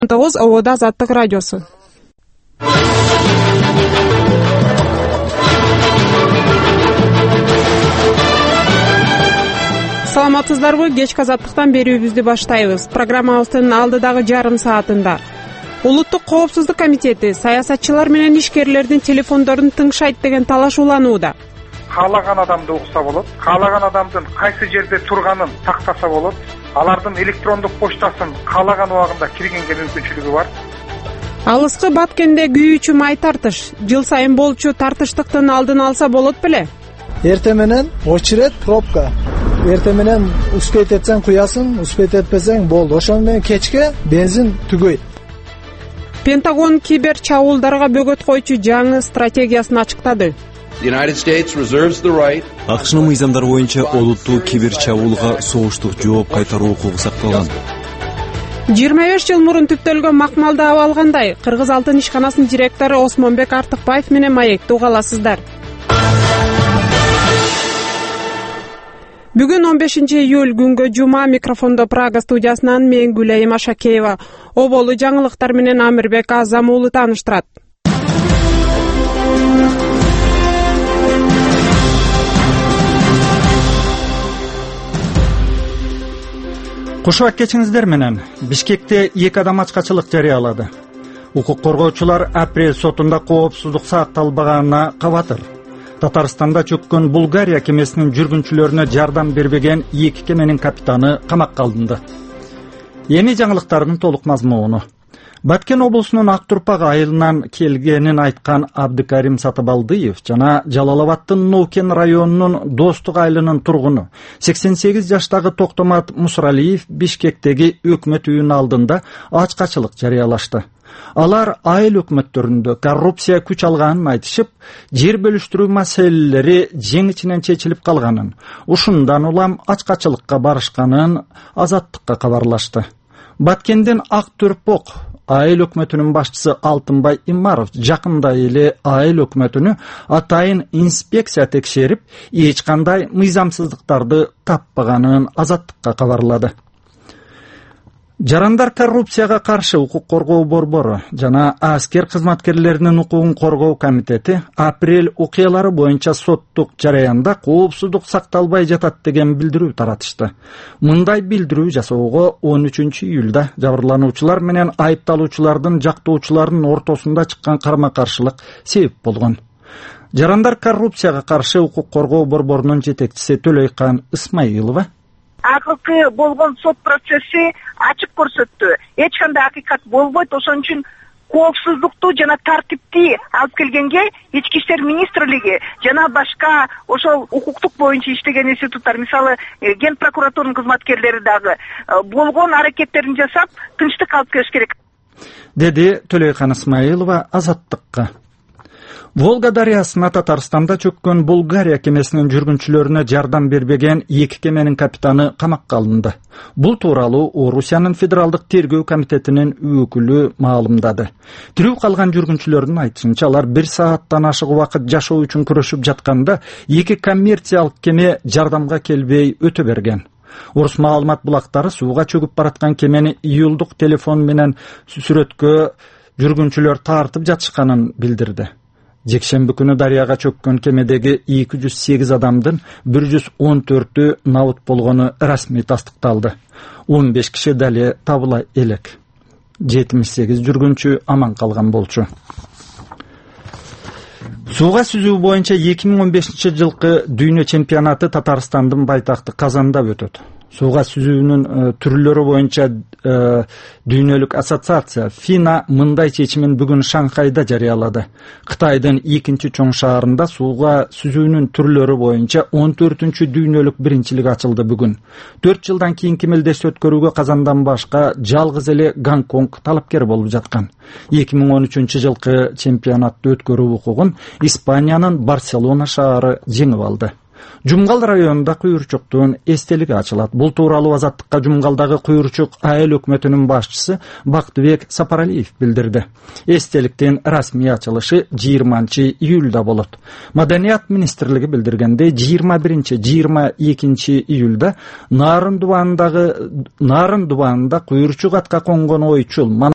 9 Обода Азаттык радиосу. Саламатсыздарбы? Кечки Азаттыктан берүүбүздү баштайбыз. Программабыздын алдыдагы жарым саатында Улуттук коопсуздук комитети саясатчылар менен ишкерлердин телефондорун тыңшайт деген талаш уланууда. Каалаган адамды угса болот, каалаган адамдын кайсы жерде турганын тактаса болот, алардын электрондук почтасын каалаган убагында киргенге мүмкүнчүлүгү бар. Алыскы Баткенде күйүүчү май тартыш жыл сайын болчу тартыштыктын алдын алса болот беле? Эртең менен очеред пробка. Эртең менен успеть этсең куясың, успеть этпесең болду. Ошондон менен кечке бензин түгөйт. Пентагон кибер чабуулдарга бөгөт койчу жаңы стратегиясын ачыктады. АКШнын мыйзамдары боюнча олуттуу кибер чабуулга согуштук жооп кайтаруу укугу сакталган. 25 жыл мурун түптөлгөн макмалды аба алгандай, Кыргыз алтын ишканасынын директору Осмонбек Артыкбаев менен маекти уга аласыздар. Бүгүн 15 июль күнгө жума, микрофондо Прага студиясынан мен Гүлайым Ашакеева. Оболу жаңылыктар менен Амирбек Азам уулу тааныштырат. Кушубак кечиңиздер менен Бишкекте 2 адам ачкачылык жарыялады. Укук коргоочулар апрель сотунда коопсуздук сакталбаганына кабатыр. Татарстанда чөккөн Булгария кемесинин жүргүнчүлөрүнө жардам бербеген 2 кеменин капитаны камакка алынды. Эми жаңылыктардын толук мазмуну. Баткен облусунун Актурпак айылынан келгенин айткан Абдыкарим Сатыбалдыев жана Жалалабадтын Ноукен районунун Достук айылынын тургуну 88 жаштагы Токтомат Мусралиев Бишкектеги өкмөт үйүнүн алдында ачкачылык жарыялашты. Алар айыл өкмөттөрүндө коррупция күч алганын айтышып, жер бөлүштүрүү маселелери жеңичинен чечилип калганын, ушундан улам ачкачылыкка барышканын Азаттыкка кабарлашты. Баткенден Актурпак айыл өкмөтүнүн башчысы Алтынбай Имаров жакында эле айыл өкмөтүнү атайын инспекция текшерип, эч кандай мыйзамсыздыктарды таппаганын Азаттыкка кабарлады. Жарандар коррупцияга каршы укук коргоо борбору жана аскер кызматкерлеринин укугун коргоо комитети апрель окуялары боюнча соттук жараянда коопсуздук сакталбай жатат деген билдирүү таратышты. Мындай билдирүү жасоого 13 июлда жабырлануучулар менен айыпталуучулардын жактоочуларынын ортосунда чыккан карама-каршылык себеп болгон. Жарандар коррупцияга каршы укук коргоо борборунун жетекчиси Төлөйкан Исмаилова акыркы болгон сот процесси ачык көрсөттү. Эч кандай акыйкат болбойт. Ошон үчүн коопсуздукту жана тартипти алып келгенге Ички иштер министрлиги жана башка ошол укуктук боюнча иштеген институттар, мисалы Ген прокуратурунун кызматкерлери дагы болгон аракеттерин жасап, тынчтык алып келиш керек, деди Төлөйкан Исмаилова Азаттыкка. Волга дарыясына Татарстанда чөккөн Булгария кемесинин жүргүнчүлөрүнө жардам бербеген 2 кеменин капитаны камакка алынды. Бул тууралуу Орусиянын федералдык тергөө комитетинин өкүлү маалымдады. Тирүү калган жүргүнчүлөрдүн айтышынча, алар 1 сааттан ашык убакыт жашоо үчүн күрөшүп жатканда 2 коммерциялык кеме жардамга келбей өтө берген. Орус маалымат булактары сууга чөгүп бараткан кемени июлдук телефон менен сүрөткө жүргүнчүлөр тартып жатышканын билдирди. Жекшемби күнү дарыяга чөккөн кемедеги 208 адамдын 114-ü набыт болгону расмий тастыкталды. 15 киши дали табыла элек. 78 жүргүнчү аман калган болчу. Сууга сүзүү боюнча 2015-жылкы дүйнө чемпионаты Татарстандын байтакты Казанда өтөт. Сууга сүзүүнүн түрлөрү боюнча дүйнөлүк ассоциация ФИНА мындай чечимин бүгүн Шанхайда жарыялады. Кытайдын 2-чоң шаарында сууга сүзүүнүн түрлөрү боюнча 14-чү дүйнөлүк биринчилик ачылды бүгүн. 4 жылдан кийинки мелдешти өткөрүүгө Казандан башка жалгыз эле Гонконг талапкер болуп жаткан. 2013-жылкы чемпионатты өткөрүү укугун Испаниянын Барселона шаары жеңип алды. Жумгал районунда куйурчуктун эстелиги ачылат. Бул тууралуу Азаттыкка Жумгалдагы куйурчук айыл өкмөтүнүн башчысы Бактыбек Сапаралиев билдирди. Эстеликтин расмий ачылышы 20-июлда болот. Маданият министрлиги билдиргенде 21-22 июлда Нарын дубанында куйурчук атка конгон ойчул